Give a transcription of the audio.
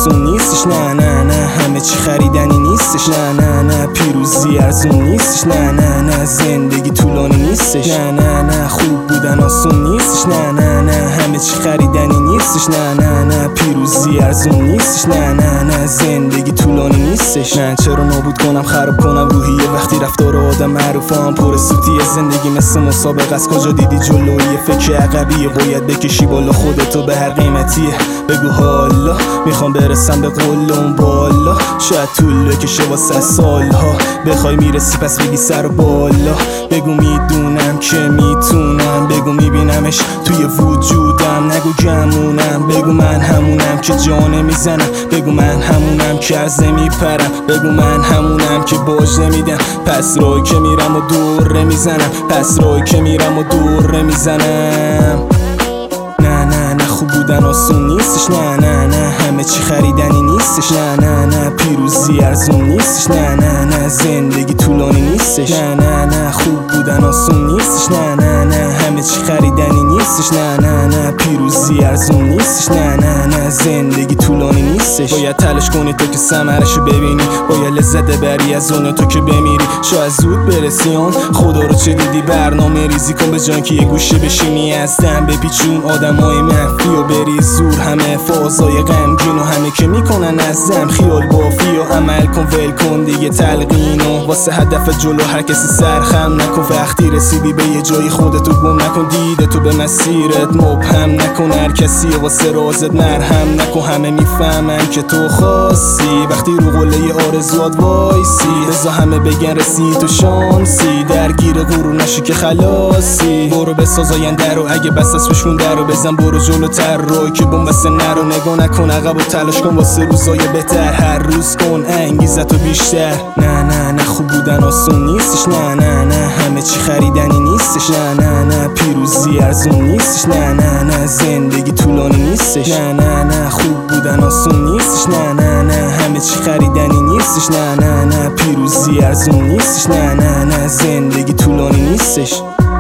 آسون نیستش، نه نه نه همه چی خریدنی نیستش، نه نه نه پیروزی ارزون نیستش، نه نه نه زندگی طولانی نیستش، نه نه نه خوب بودن آسون نیستش، نه نه نه همه چی خریدنی نیستش، نه نه نه پیروزی ارزون نیستش، نه نه نه زندگی طولانی نیستش. نه چرا نابود کنم خراب کنم روحیه وقتی رفتار آدم معروف هم پر سوتیه. زندگی مثل مسابقه است، کجا دیدی جلویه؟ فکر عقبیه، باید بکشی بالا خودتو به هر قیمتیه. بگو حالا میخوام برسم به قله اون بالا، شاید طول بکشه واسه سالها. بخوای میرسی پس بگی سر و بالا. بگو میدونم که میتونم، بگو میبینمش توی وجودم. نگو گمونم، بگو من همونم که جانه میزنم. بگو من همونم که عرضه میپرم. بگو من همونم که باج نمیدم. پس رای که میرم و دوره میزنم، پس رای که میرم و دوره میزنم. نه نه نه خوب بودن آسون نیستش، نه نه نه همه چی خریدنی نیستش، نه نه نه پیروزی ارزون نیستش، نه نه نه زندگی طولانی نیستش، نه نه نه خوب بودن آسون نیستش، نه نه نه همه چی خریدنی نیستش، نه نه نه پیروزی ارزون نیستش، نه نه نه زندگی طولانی نیستش. باید تلاش کنی تو که ثمرشو ببینی، باید لذت ببری از اون تو که بمیری. شاید زود برسی اون خدا رو چه دیدی، برنامه ریزی کن به جان که یه گوشه بشینی. از دم بپیچون آدمای منفی و بری زور، همه فازای غمگین و همه که میکنن از دم خیال بافی و عمل کن ول کن دیگه تلقین و واسه هدف جلو هر کسی سرخم نکن. وقتی رسیدی به یه جایی خودتو گم نکن، دیده تو به مسیرت مبهم نکن. هر کسی واسه رازت مرهم نکن، همه میفهمن که تو خاصی. وقتی رو قله آرزوات وایسی بزا همه بگن رسید تو شانسی، درگیر غرور نشی که خلاصی. برو بساز آینده رو، اگه بس از فشون در رو بزن، برو جلوتر رو که بومبسته نرو. نگاه نکن عقب و تلاش کن واسه روزای بهتر، هر روز کن انگیزتو بیشتر. نه نه نه خوب بودن آسون نیستش، نه نه نه همه چی خریدنی نیستش، نه نه نه پیروزی ارزون نیستش، نه نه نه زندگی طولانی نیستش، نه نه نه خوب بودن آسون نیستش، نه نه نه همه چی خریدنی نیستش، نه نه نه پیروزی ارزون نیستش، نه نه نه زندگی طولانی نیستش.